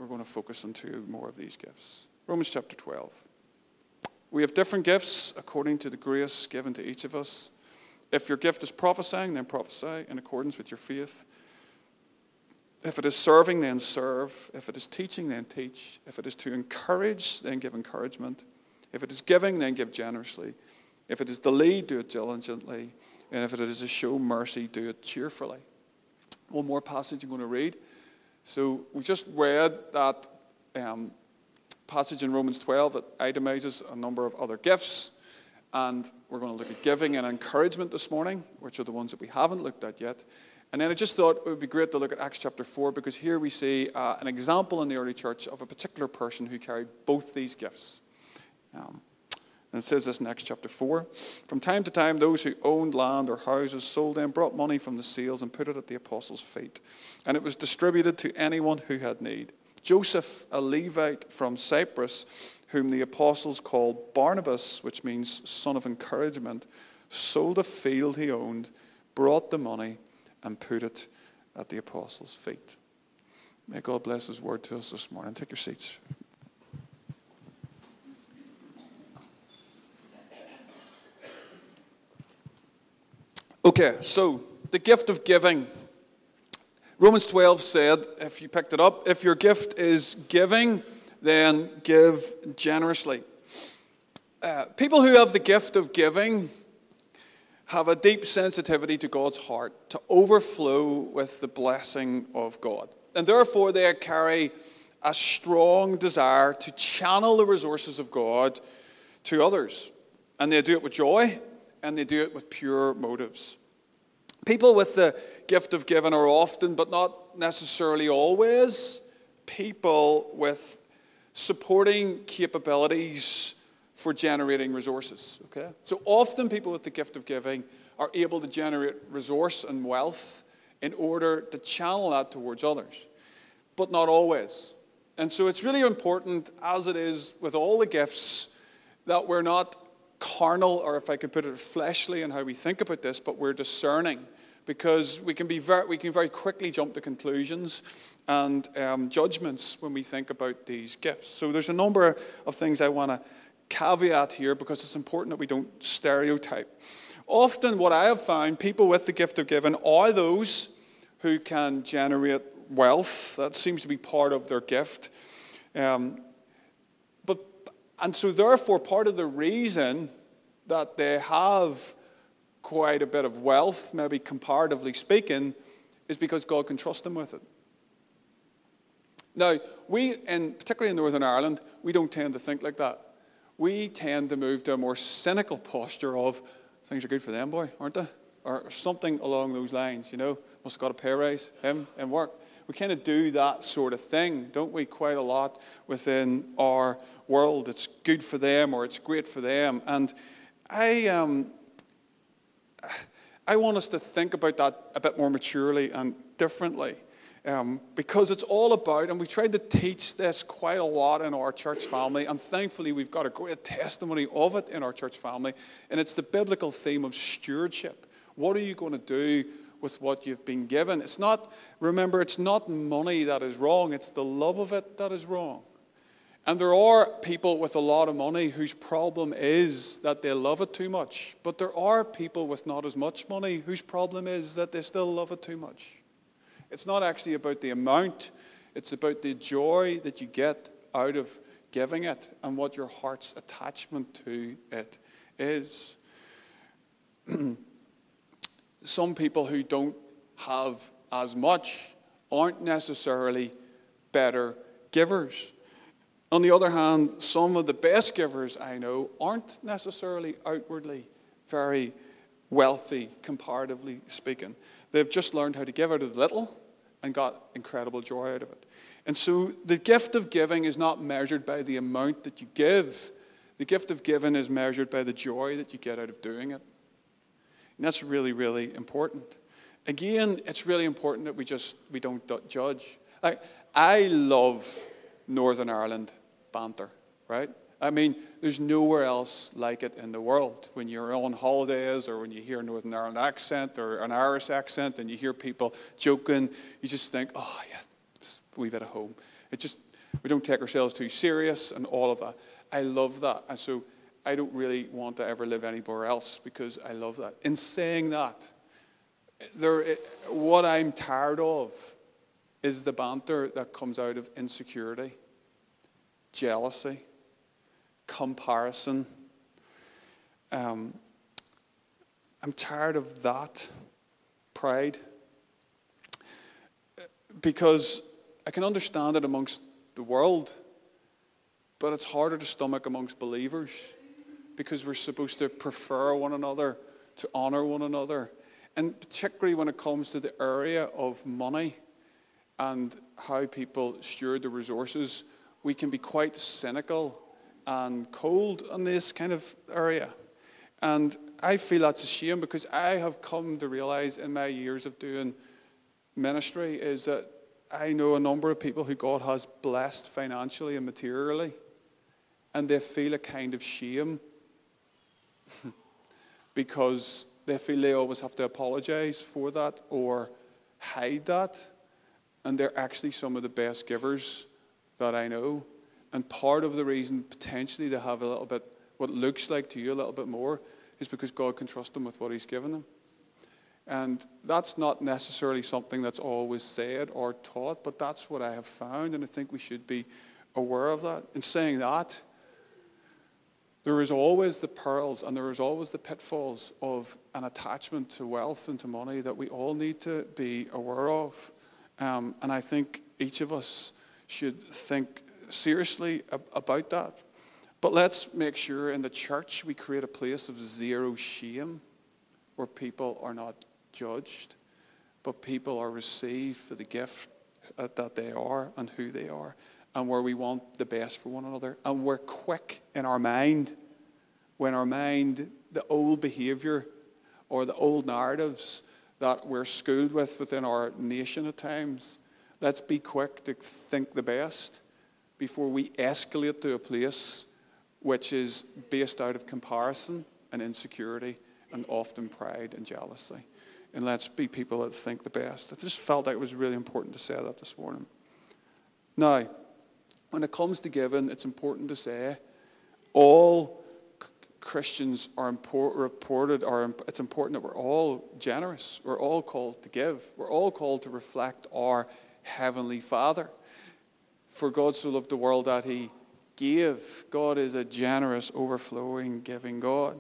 we're going to focus on two more of these gifts. Romans chapter 12. We have different gifts according to the grace given to each of us. If your gift is prophesying, then prophesy in accordance with your faith. If it is serving, then serve. If it is teaching, then teach. If it is to encourage, then give encouragement. If it is giving, then give generously. If it is to lead, do it diligently. And if it is to show mercy, do it cheerfully. One more passage I'm going to read. So we just read that passage in Romans 12 that itemizes a number of other gifts. And we're going to look at giving and encouragement this morning, which are the ones that we haven't looked at yet. And then I just thought it would be great to look at Acts chapter 4, because here we see an example in the early church of a particular person who carried both these gifts. And it says this in Acts chapter 4. From time to time, those who owned land or houses sold them, brought money from the sales, and put it at the apostles' feet. And it was distributed to anyone who had need. Joseph, a Levite from Cyprus, whom the apostles called Barnabas, which means son of encouragement, sold a field he owned, brought the money, and put it at the apostles' feet. May God bless his word to us this morning. Take your seats. Okay, so the gift of giving. Romans 12 said, if you picked it up, if your gift is giving, then give generously. People who have the gift of giving have a deep sensitivity to God's heart, to overflow with the blessing of God. And therefore they carry a strong desire to channel the resources of God to others. And they do it with joy, and they do it with pure motives. People with the gift of giving are often, but not necessarily always, people with supporting capabilities for generating resources. Okay? So often people with the gift of giving are able to generate resource and wealth in order to channel that towards others, but not always. And so it's really important, as it is with all the gifts, that we're not carnal, or if I could put it, fleshly in how we think about this, but we're discerning, because we can very quickly jump to conclusions and judgments when we think about these gifts. So there's a number of things I want to caveat here, because it's important that we don't stereotype. Often what I have found, people with the gift of giving are those who can generate wealth. That seems to be part of their gift. And so therefore, part of the reason that they have quite a bit of wealth, maybe comparatively speaking, is because God can trust them with it. Now, particularly in Northern Ireland, we don't tend to think like that. We tend to move to a more cynical posture of, things are good for them, boy, aren't they? Or something along those lines, must have got a pay raise, him, and work. We kind of do that sort of thing, don't we, quite a lot within our world. It's good for them, or it's great for them. And I want us to think about that a bit more maturely and differently, because it's all about, and we tried to teach this quite a lot in our church family, and thankfully we've got a great testimony of it in our church family, and it's the biblical theme of stewardship. What are you going to do with what you've been given? It's not money that is wrong, it's the love of it that is wrong. And there are people with a lot of money whose problem is that they love it too much. But there are people with not as much money whose problem is that they still love it too much. It's not actually about the amount. It's about the joy that you get out of giving it and what your heart's attachment to it is. Some people who don't have as much aren't necessarily better givers. On the other hand, some of the best givers I know aren't necessarily outwardly very wealthy, comparatively speaking. They've just learned how to give out of little and got incredible joy out of it. And so the gift of giving is not measured by the amount that you give. The gift of giving is measured by the joy that you get out of doing it. And that's really, really important. Again, it's really important that we don't judge. I love Northern Ireland banter, right? I mean, there's nowhere else like it in the world. When you're on holidays, or when you hear a Northern Ireland accent or an Irish accent and you hear people joking, you just think, oh yeah, just a wee bit of home. We don't take ourselves too serious and all of that. I love that. And so I don't really want to ever live anywhere else because I love that. In saying that, what I'm tired of is the banter that comes out of insecurity, jealousy, comparison. I'm tired of that, pride, because I can understand it amongst the world, but it's harder to stomach amongst believers because we're supposed to prefer one another, to honor one another, and particularly when it comes to the area of money and how people steward the resources, we can be quite cynical and cold in this kind of area. And I feel that's a shame because I have come to realize in my years of doing ministry is that I know a number of people who God has blessed financially and materially, and they feel a kind of shame because they feel they always have to apologize for that or hide that. And they're actually some of the best givers that I know. And part of the reason potentially they have a little bit, what looks like to you a little bit more, is because God can trust them with what he's given them. And that's not necessarily something that's always said or taught, but that's what I have found, and I think we should be aware of that. In saying that, there is always the perils and there is always the pitfalls of an attachment to wealth and to money that we all need to be aware of. And I think each of us should think seriously about that. But let's make sure in the church we create a place of zero shame where people are not judged, but people are received for the gift that they are and who they are, and where we want the best for one another. And we're quick in our mind, when our mind, the old behavior or the old narratives that we're schooled with within our nation at times, let's be quick to think the best before we escalate to a place which is based out of comparison and insecurity and often pride and jealousy. And let's be people that think the best. I just felt like it was really important to say that this morning. Now, when it comes to giving, it's important to say all Christians are reported, or it's important that we're all generous. We're all called to give. We're all called to reflect our Heavenly Father. For God so loved the world that he gave. God is a generous, overflowing, giving God.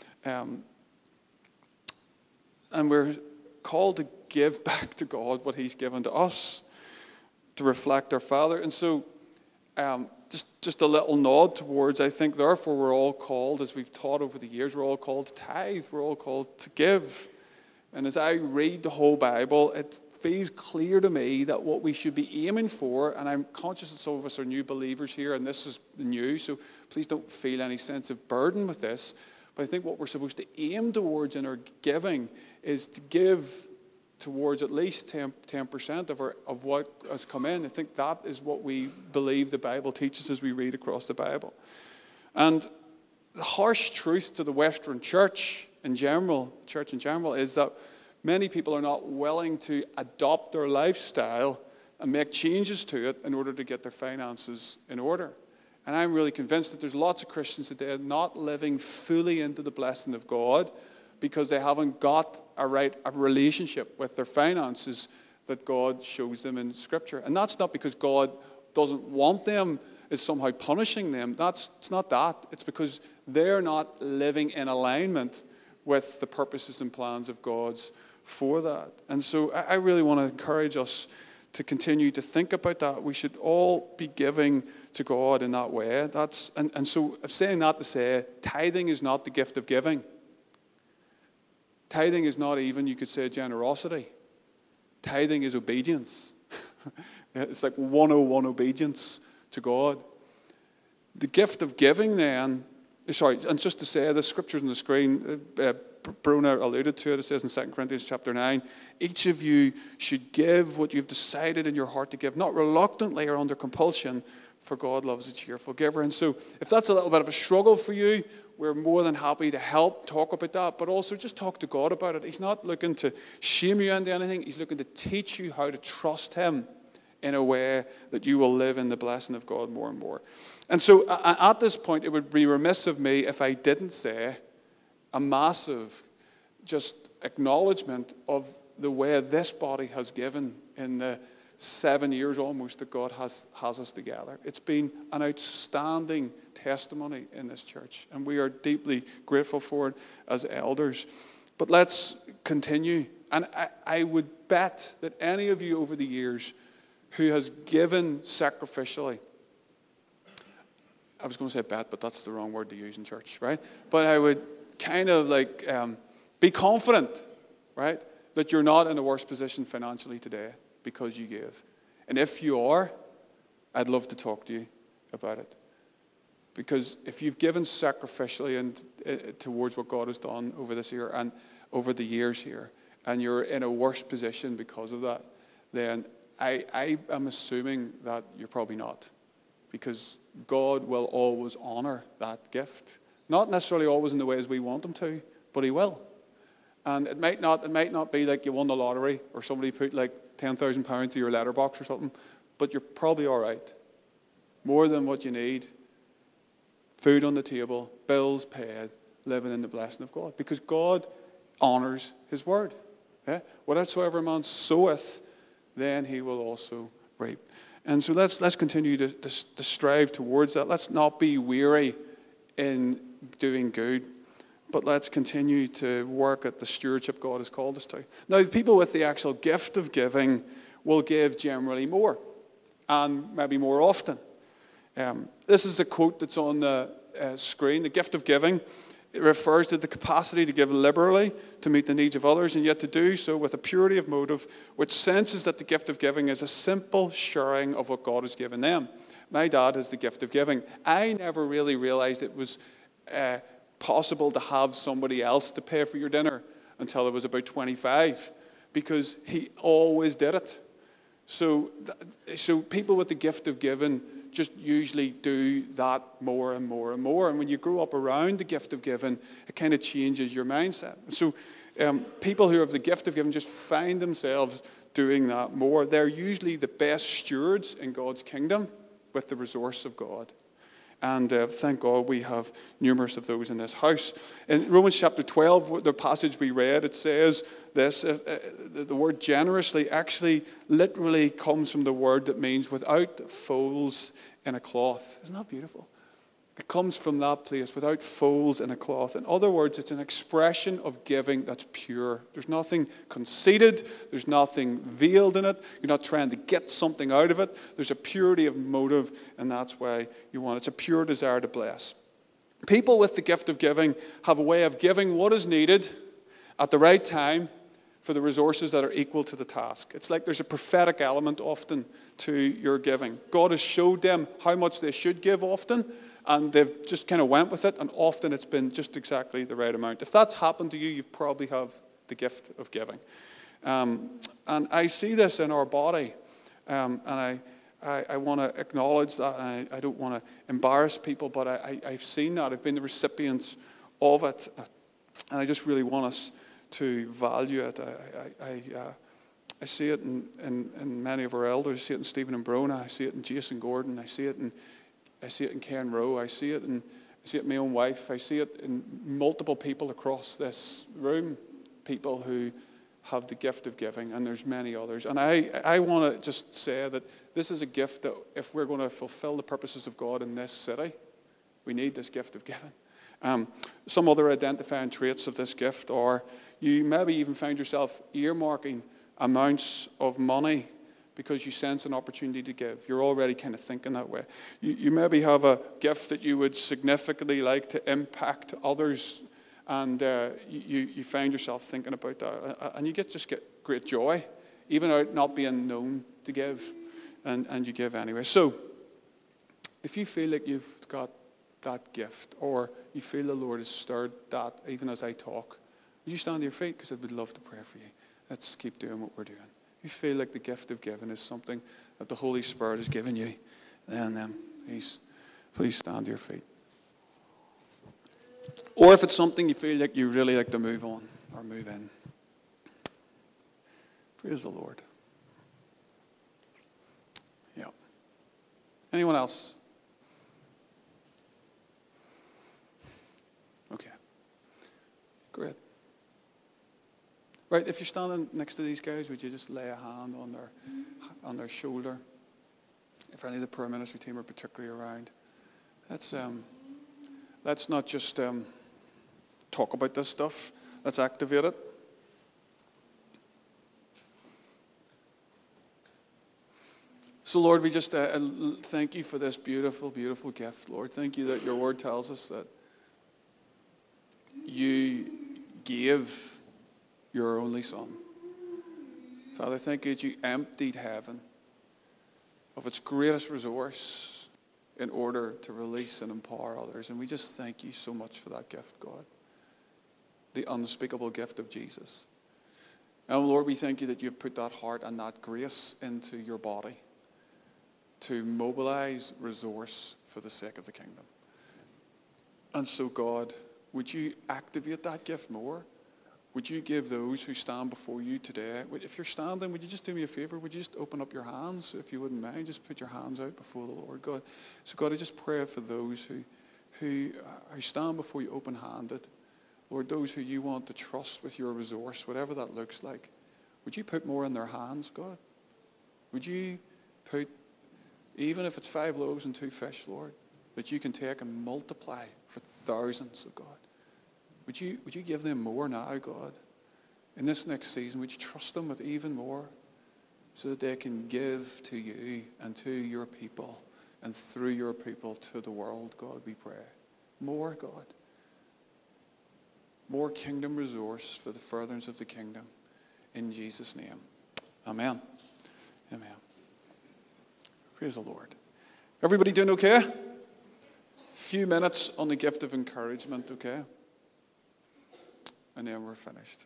And we're called to give back to God what he's given to us, to reflect our Father. And so just a little nod towards, I think, therefore, we're all called, as we've taught over the years, we're all called to tithe. We're all called to give. And as I read the whole Bible, it feels clear to me that what we should be aiming for, and I'm conscious that some of us are new believers here, and this is new, so please don't feel any sense of burden with this, but I think what we're supposed to aim towards in our giving is to give towards at least 10% of what has come in. I think that is what we believe the Bible teaches as we read across the Bible. And the harsh truth to the Western church in general, is that many people are not willing to adopt their lifestyle and make changes to it in order to get their finances in order. And I'm really convinced that there's lots of Christians today not living fully into the blessing of God because they haven't got a relationship with their finances that God shows them in Scripture. And that's not because God doesn't want them, is somehow punishing them. It's not that. It's because they're not living in alignment with the purposes and plans of God's for that. And so I really want to encourage us to continue to think about that. We should all be giving to God in that way. And so I'm saying that to say tithing is not the gift of giving. Tithing is not even, you could say, generosity. Tithing is obedience. It's like 101 obedience to God. The gift of giving then, and just to say, the scriptures on the screen, Bruna alluded to it. It says in 2 Corinthians chapter 9, each of you should give what you've decided in your heart to give, not reluctantly or under compulsion, for God loves a cheerful giver. And so if that's a little bit of a struggle for you, we're more than happy to help talk about that, but also just talk to God about it. He's not looking to shame you into anything. He's looking to teach you how to trust him in a way that you will live in the blessing of God more and more. And so at this point, it would be remiss of me if I didn't say a massive just acknowledgement of the way this body has given in the 7 years almost that God has us together. It's been an outstanding testimony in this church, and we are deeply grateful for it as elders. But let's continue. And I would bet that any of you over the years who has given sacrificially, I was going to say bet, but that's the wrong word to use in church, right? But I would kind of be confident, right, that you're not in a worse position financially today because you gave. And if you are, I'd love to talk to you about it. Because if you've given sacrificially and towards what God has done over this year and over the years here, and you're in a worse position because of that, then I am assuming that you're probably not. Because God will always honor that gift. Not necessarily always in the ways we want him to, but he will. And it might not be like you won the lottery or somebody put like £10,000 to your letterbox or something, but you're probably all right. More than what you need. Food on the table, bills paid, living in the blessing of God. Because God honors his word. Yeah? Whatsoever man soweth, then he will also reap. And so let's continue to strive towards that. Let's not be weary in doing good, but let's continue to work at the stewardship God has called us to. Now, people with the actual gift of giving will give generally more, and maybe more often. This is a quote that's on the screen. The gift of giving, it refers to the capacity to give liberally to meet the needs of others, and yet to do so with a purity of motive, which senses that the gift of giving is a simple sharing of what God has given them. My dad has the gift of giving. I never really realized it was possible to have somebody else to pay for your dinner until I was about 25, because he always did it. So people with the gift of giving just usually do that more and more and more. And when you grow up around the gift of giving, it kind of changes your mindset. So people who have the gift of giving just find themselves doing that more. They're usually the best stewards in God's kingdom with the resource of God. And thank God we have numerous of those in this house. In Romans chapter 12, the passage we read, it says this, the word generously actually literally comes from the word that means without folds in a cloth. Isn't that beautiful? It comes from that place, without folds in a cloth. In other words, it's an expression of giving that's pure. There's nothing conceited. There's nothing veiled in it. You're not trying to get something out of it. There's a purity of motive, and that's why you want it. It's a pure desire to bless. People with the gift of giving have a way of giving what is needed at the right time for the resources that are equal to the task. It's like there's a prophetic element often to your giving. God has showed them how much they should give often, and they've just kind of went with it, and often it's been just exactly the right amount. If that's happened to you, you probably have the gift of giving. And I see this in our body, and I want to acknowledge that. And I don't want to embarrass people, but I've seen that. I've been the recipient of it, and I just really want us to value it. I see it in many of our elders. I see it in Stephen and Brona. I see it in Jason Gordon. I see it in Ken Rowe. I see it in my own wife. I see it in multiple people across this room, people who have the gift of giving, and there's many others. And I want to just say that this is a gift that if we're going to fulfill the purposes of God in this city, we need this gift of giving. Some other identifying traits of this gift are you maybe even find yourself earmarking amounts of money because you sense an opportunity to give. You're already kind of thinking that way. You maybe have a gift that you would significantly like to impact others, and you find yourself thinking about that. And you just get great joy, even out not being known to give, and you give anyway. So, if you feel like you've got that gift, or you feel the Lord has stirred that, even as I talk, would you stand to your feet? Because I would love to pray for you. Let's keep doing what we're doing. You feel like the gift of giving is something that the Holy Spirit has given you, then please stand to your feet. Or if it's something you feel like you really like to move on or move in. Praise the Lord. Anyone else? Okay. Great. Right, if you're standing next to these guys, would you just lay a hand on their shoulder? If any of the prayer ministry team are particularly around. Let's not just talk about this stuff. Let's activate it. So, Lord, we just thank you for this beautiful, beautiful gift, Lord. Thank you that your word tells us that you gave your only Son. Father, thank you that you emptied heaven of its greatest resource in order to release and empower others. And we just thank you so much for that gift, God. The unspeakable gift of Jesus. And Lord, we thank you that you've put that heart and that grace into your body to mobilize resource for the sake of the kingdom. And so, God, would you activate that gift more? Would you give those who stand before you today, if you're standing, would you just do me a favor? Would you just open up your hands, if you wouldn't mind? Just put your hands out before the Lord, God. So, God, I just pray for those who stand before you open-handed. Lord, those who you want to trust with your resource, whatever that looks like, would you put more in their hands, God? Would you put, even if it's 5 loaves and 2 fish, Lord, that you can take and multiply for thousands of God? Would you give them more now, God? In this next season, would you trust them with even more so that they can give to you and to your people and through your people to the world, God, we pray. More, God. More kingdom resource for the furtherance of the kingdom. In Jesus' name. Amen. Amen. Praise the Lord. Everybody doing okay? Few minutes on the gift of encouragement, okay? And then we're finished.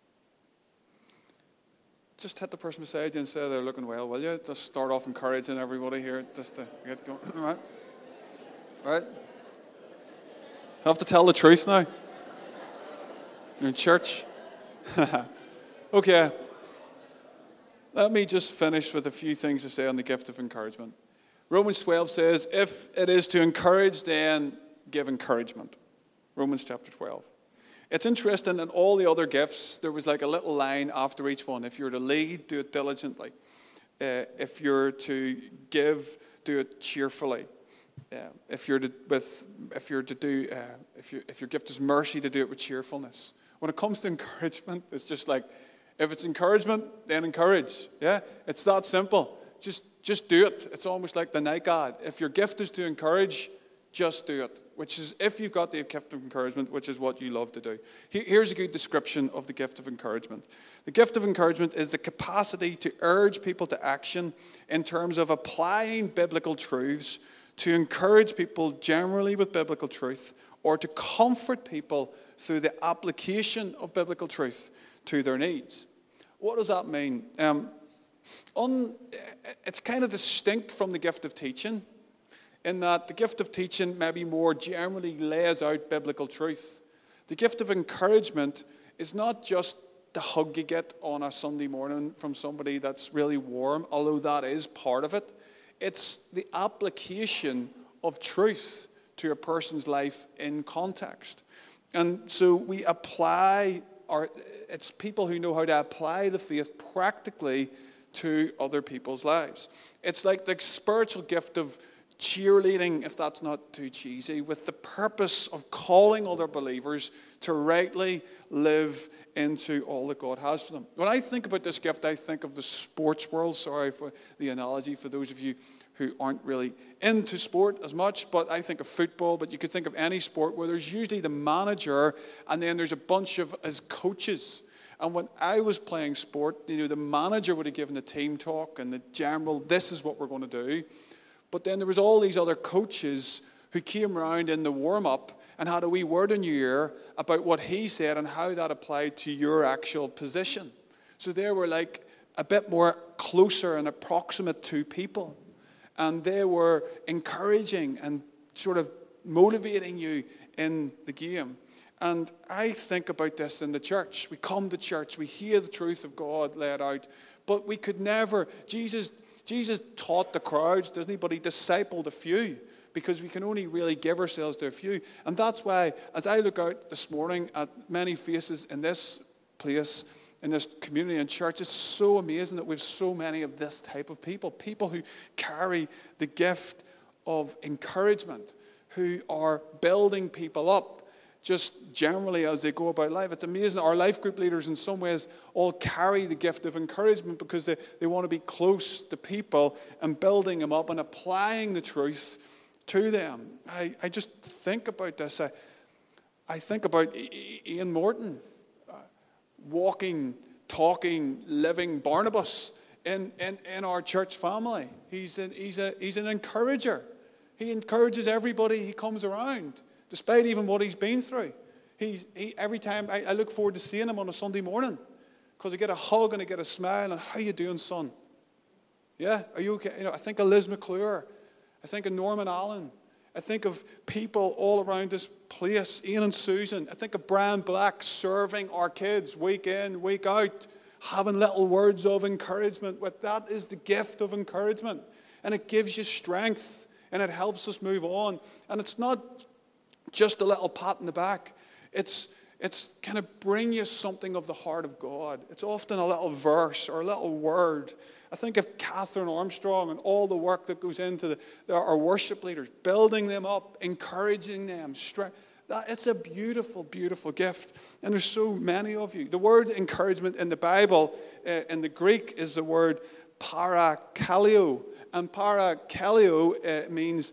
Just hit the person beside you and say they're looking well, will you? Just start off encouraging everybody here just to get going. All right? All right? I have to tell the truth now. You're in church. Okay. Let me just finish with a few things to say on the gift of encouragement. Romans 12 says, if it is to encourage, then give encouragement. Romans chapter 12. It's interesting, in all the other gifts, there was like a little line after each one. If you're to lead, do it diligently. If you're to give, do it cheerfully. If your gift is mercy, to do it with cheerfulness. When it comes to encouragement, it's just like, if it's encouragement, then encourage. Yeah, it's that simple. Just do it. It's almost like the night guard. If your gift is to encourage, just do it. Which is, if you've got the gift of encouragement, which is what you love to do. Here's a good description of the gift of encouragement. The gift of encouragement is the capacity to urge people to action in terms of applying biblical truths, to encourage people generally with biblical truth, or to comfort people through the application of biblical truth to their needs. What does that mean? It's kind of distinct from the gift of teaching, in that the gift of teaching maybe more generally lays out biblical truth. The gift of encouragement is not just the hug you get on a Sunday morning from somebody that's really warm, although that is part of it. It's the application of truth to a person's life in context. And so we apply, it's people who know how to apply the faith practically to other people's lives. It's like the spiritual gift of cheerleading, if that's not too cheesy, with the purpose of calling other believers to rightly live into all that God has for them. When I think about this gift, I think of the sports world. Sorry for the analogy for those of you who aren't really into sport as much, but I think of football, but you could think of any sport where there's usually the manager and then there's a bunch of his coaches. And when I was playing sport, the manager would have given the team talk and the general, this is what we're going to do. But then there was all these other coaches who came around in the warm-up and had a wee word in your ear about what he said and how that applied to your actual position. So they were like a bit more closer and approximate to people. And they were encouraging and sort of motivating you in the game. And I think about this in the church. We come to church, we hear the truth of God laid out, but we could never, Jesus Jesus taught the crowds, doesn't he? But he discipled a few, because we can only really give ourselves to a few. And that's why, as I look out this morning at many faces in this place, in this community and church, it's so amazing that we have so many of this type of people. People who carry the gift of encouragement, who are building people up just generally as they go about life. It's amazing. Our life group leaders in some ways all carry the gift of encouragement because they want to be close to people and building them up and applying the truth to them. I just think about this. I think about Ian Morton, walking, talking, living Barnabas in our church family. He's an encourager. He encourages everybody he comes around, despite even what he's been through. Every time I look forward to seeing him on a Sunday morning, because I get a hug and I get a smile and, how you doing, son? Yeah, are you okay? I think of Liz McClure. I think of Norman Allen. I think of people all around this place, Ian and Susan. I think of Brian Black serving our kids week in, week out, having little words of encouragement. But that is the gift of encouragement. And it gives you strength and it helps us move on. And it's not just a little pat in the back. It's kind of bring you something of the heart of God. It's often a little verse or a little word. I think of Catherine Armstrong and all the work that goes into our worship leaders, building them up, encouraging them. It's a beautiful, beautiful gift. And there's so many of you. The word encouragement in the Bible, in the Greek, is the word parakaleo. And parakaleo means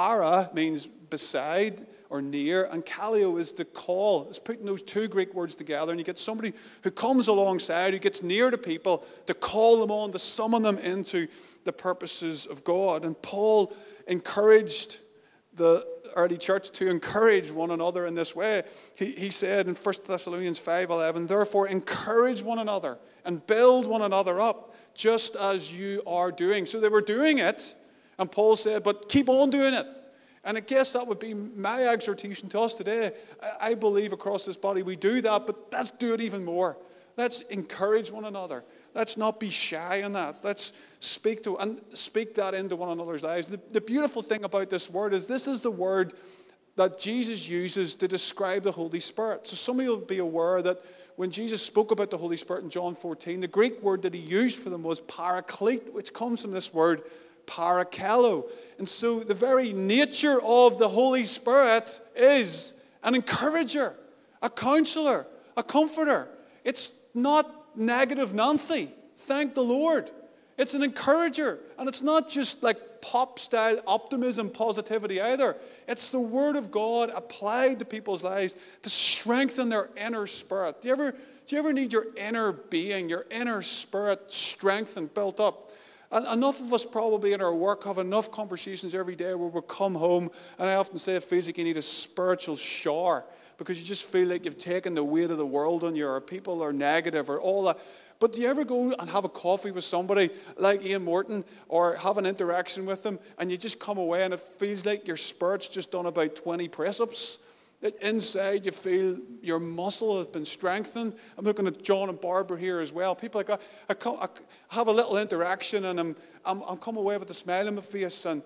beside or near, and kaleo is the call. It's putting those two Greek words together, and you get somebody who comes alongside, who gets near to people, to call them on, to summon them into the purposes of God. And Paul encouraged the early church to encourage one another in this way. He said in 1 Thessalonians 5:11, therefore encourage one another and build one another up, just as you are doing. So they were doing it, and Paul said, but keep on doing it. And I guess that would be my exhortation to us today. I believe across this body we do that, but let's do it even more. Let's encourage one another. Let's not be shy in that. Let's speak that into one another's lives. The beautiful thing about this word is this is the word that Jesus uses to describe the Holy Spirit. So some of you will be aware that when Jesus spoke about the Holy Spirit in John 14, the Greek word that he used for them was paraclete, which comes from this word parakaleo. And so the very nature of the Holy Spirit is an encourager, a counselor, a comforter. It's not negative Nancy. Thank the Lord. It's an encourager. And it's not just like pop-style optimism, positivity either. It's the Word of God applied to people's lives to strengthen their inner spirit. Do you ever need your inner being, your inner spirit strengthened, built up? Enough of us probably in our work have enough conversations every day where we come home, and I often say it feels like you need a spiritual shower because you just feel like you've taken the weight of the world on you, or people are negative, or all that. But do you ever go and have a coffee with somebody like Ian Morton, or have an interaction with them, and you just come away and it feels like your spirit's just done about 20 press-ups? That inside you feel your muscle has been strengthened. I'm looking at John and Barbara here as well. People like I have a little interaction, and I'm come away with a smile on my face, and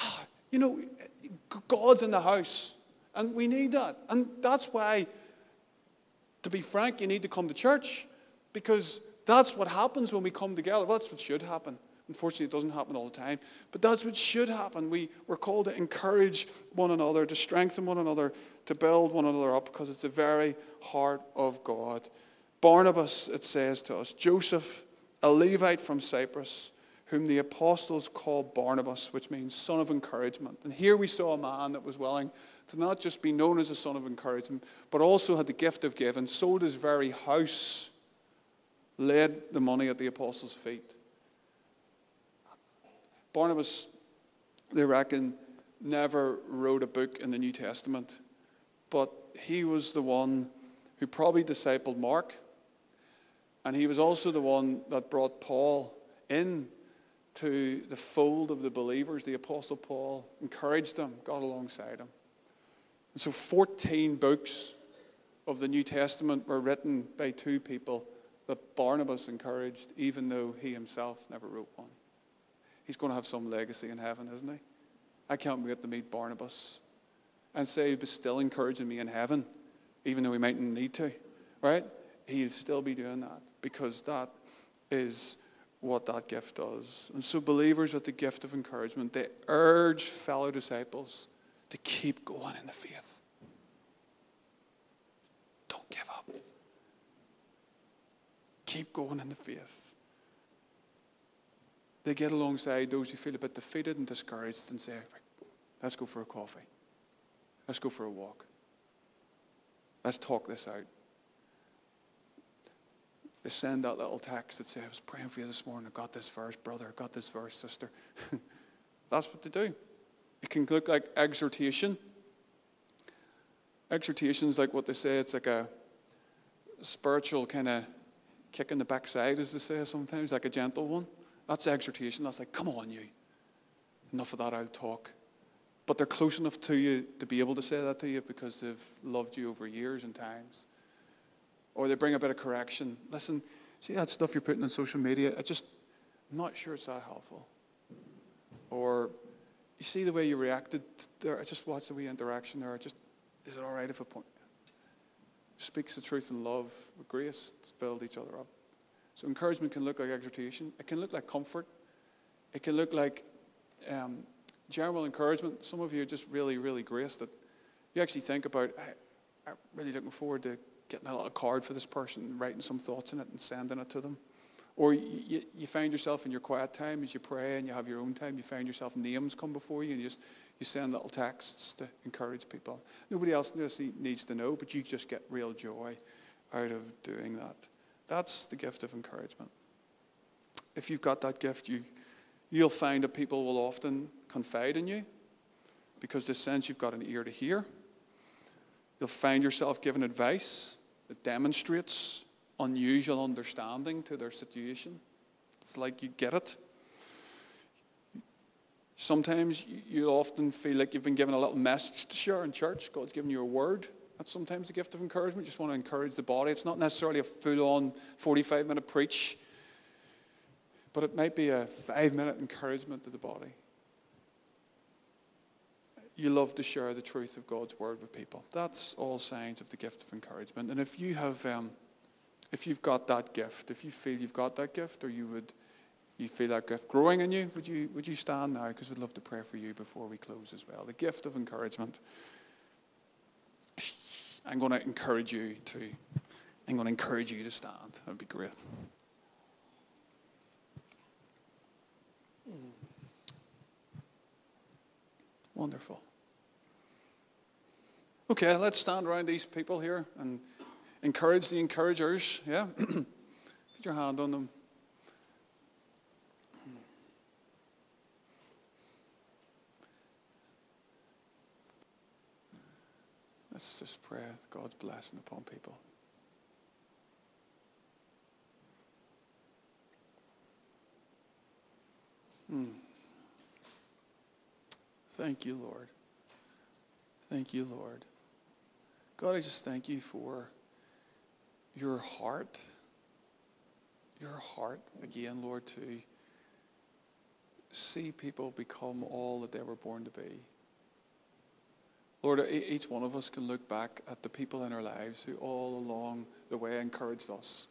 God's in the house, and we need that. And that's why, to be frank, you need to come to church, because that's what happens when we come together. Well, that's what should happen. Unfortunately, it doesn't happen all the time, but that's what should happen. We're called to encourage one another, to strengthen one another, to build one another up, because it's the very heart of God. Barnabas, it says to us, Joseph, a Levite from Cyprus, whom the apostles called Barnabas, which means son of encouragement. And here we saw a man that was willing to not just be known as a son of encouragement, but also had the gift of giving, sold his very house, laid the money at the apostles' feet. Barnabas, they reckon, never wrote a book in the New Testament, but he was the one who probably discipled Mark, and he was also the one that brought Paul in to the fold of the believers. The Apostle Paul encouraged them, got alongside him. And so 14 books of the New Testament were written by two people that Barnabas encouraged, even though he himself never wrote one. he's going to have some legacy in heaven, isn't he? I can't wait to meet Barnabas and say he was still encouraging me in heaven, even though he mightn't need to, right? He'll still be doing that because that is what that gift does. And so believers with the gift of encouragement, they urge fellow disciples to keep going in the faith. Don't give up. Keep going in the faith. They get alongside those who feel a bit defeated and discouraged and say, let's go for a coffee. Let's go for a walk. Let's talk this out. They send that little text that says, I was praying for you this morning. I got this verse, brother. I got this verse, sister. That's what they do. It can look like exhortation. Exhortation is like what they say. It's like a spiritual kind of kick in the backside, as they say sometimes, like a gentle one. That's exhortation. That's like, come on, you. Enough of that, I'll talk. But they're close enough to you to be able to say that to you because they've loved you over years and times. Or they bring a bit of correction. Listen, see that stuff you're putting on social media? I'm not sure it's that helpful. Or you see the way you reacted there. I just watched the wee interaction there. Is it all right if I point? Speaks the truth in love with grace to build each other up. So encouragement can look like exhortation. It can look like comfort. It can look like general encouragement. Some of you are just really, really graced that you actually think about, I'm really looking forward to getting a little card for this person, writing some thoughts in it and sending it to them. Or you find yourself in your quiet time as you pray and you have your own time, you find yourself names come before you and you send little texts to encourage people. Nobody else needs to know, but you just get real joy out of doing that. That's the gift of encouragement. If you've got that gift, you'll find that people will often confide in you because they sense you've got an ear to hear. You'll find yourself giving advice that demonstrates unusual understanding to their situation. It's like you get it. Sometimes you'll often feel like you've been given a little message to share in church. God's given you a word. That's sometimes the gift of encouragement. You just want to encourage the body. It's not necessarily a full-on 45-minute preach, but it might be a 5-minute encouragement to the body. You love to share the truth of God's word with people. That's all signs of the gift of encouragement. And if you've got that gift, if you feel you've got that gift, or you feel that gift growing in you, would you stand now? Because we'd love to pray for you before we close as well. The gift of encouragement. I'm going to encourage you to stand. That would be great. Wonderful. Okay, let's stand around these people here and encourage the encouragers. Yeah? Put your hand on them. Let's just pray God's blessing upon people. Thank you, Lord. Thank you, Lord. God, I just thank you for your heart. Your heart, again, Lord, to see people become all that they were born to be. Lord, each one of us can look back at the people in our lives who all along the way encouraged us.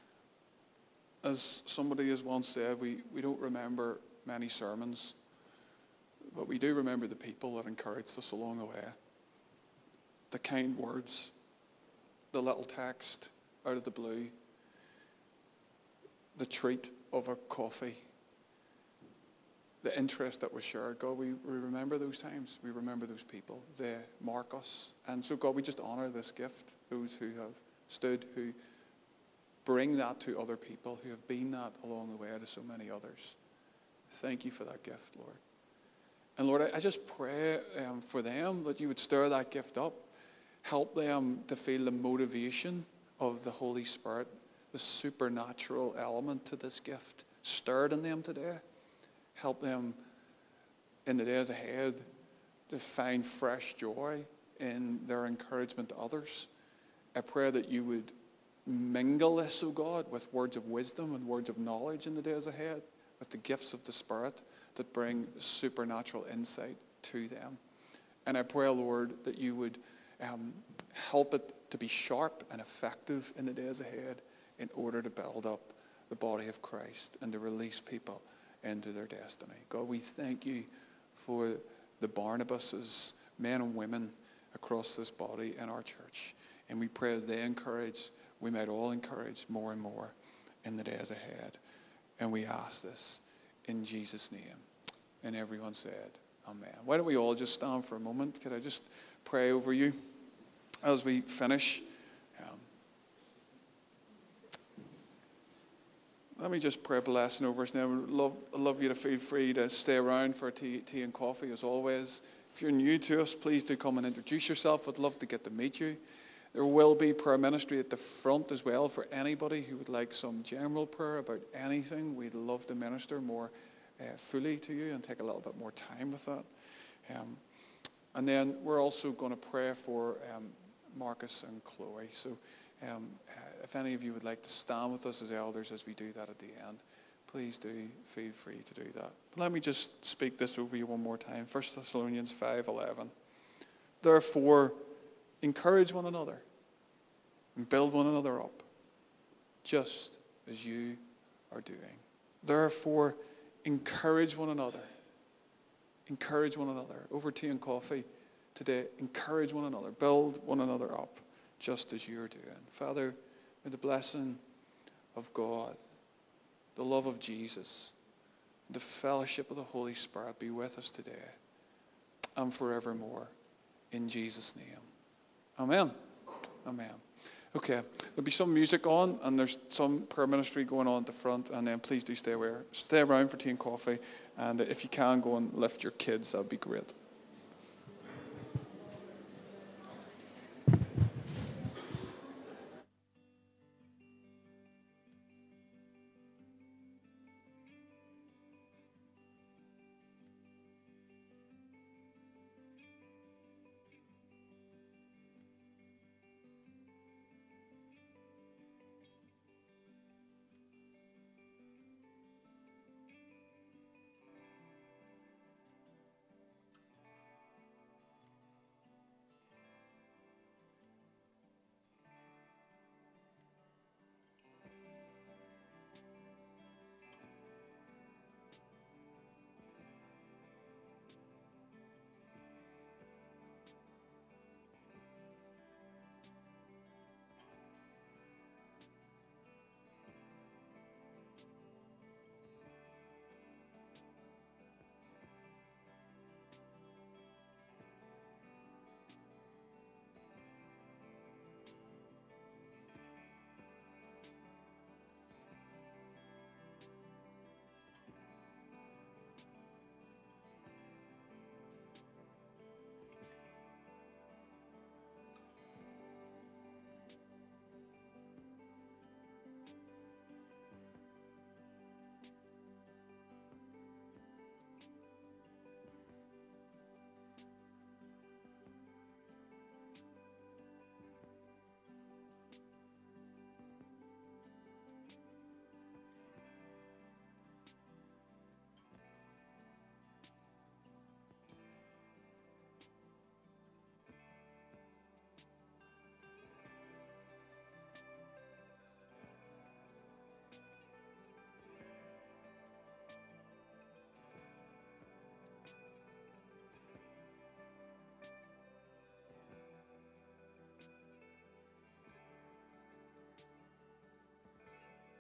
As somebody has once said, we don't remember many sermons, but we do remember the people that encouraged us along the way. The kind words, the little text out of the blue, the treat of a coffee, the interest that was shared. God, we remember those times. We remember those people. They mark us. And so, God, we just honor this gift, those who have stood, who bring that to other people, who have been that along the way to so many others. Thank you for that gift, Lord. And Lord, I just pray for them that you would stir that gift up. Help them to feel the motivation of the Holy Spirit, the supernatural element to this gift stirred in them today. Help them in the days ahead to find fresh joy in their encouragement to others. I pray that you would mingle this, O God, with words of wisdom and words of knowledge in the days ahead, with the gifts of the Spirit. that bring supernatural insight to them. And I pray, Lord, that you would help it to be sharp and effective in the days ahead in order to build up the body of Christ and to release people into their destiny. God, we thank you for the Barnabases, men and women across this body in our church. And we pray as they encourage, we might all encourage more and more in the days ahead. And we ask this in Jesus' name. And everyone said, amen. Why don't we all just stand for a moment? Could I just pray over you as we finish? Let me just pray a blessing over us now. I'd love you to feel free to stay around for tea and coffee as always. If you're new to us, please do come and introduce yourself. I'd love to get to meet you. There will be prayer ministry at the front as well for anybody who would like some general prayer about anything. We'd love to minister more fully to you and take a little bit more time with that. And then we're also going to pray for Marcus and Chloe. So if any of you would like to stand with us as elders as we do that at the end, please do feel free to do that. But let me just speak this over you one more time. 1 Thessalonians 5:11. Therefore, encourage one another and build one another up, just as you are doing. Therefore, encourage one another. Encourage one another. Over tea and coffee today, encourage one another. Build one another up, just as you are doing. Father, may the blessing of God, the love of Jesus, the fellowship of the Holy Spirit be with us today and forevermore. In Jesus' name. Amen. Amen. Okay, there'll be some music on, and there's some prayer ministry going on at the front, and then please do stay around for tea and coffee, and if you can, go and lift your kids, that'd be great.